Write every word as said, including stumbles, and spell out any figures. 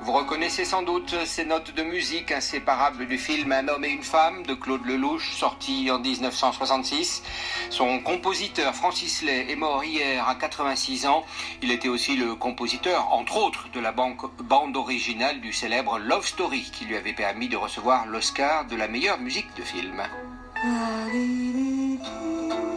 Vous reconnaissez sans doute ces notes de musique inséparables du film Un homme et une femme de Claude Lelouch, sorti en mille neuf cent soixante-six. Son compositeur Francis Lay est mort hier à quatre-vingt-six ans. Il était aussi le compositeur, entre autres, de la bande originale du célèbre Love Story, qui lui avait permis de recevoir l'Oscar de la meilleure musique de film.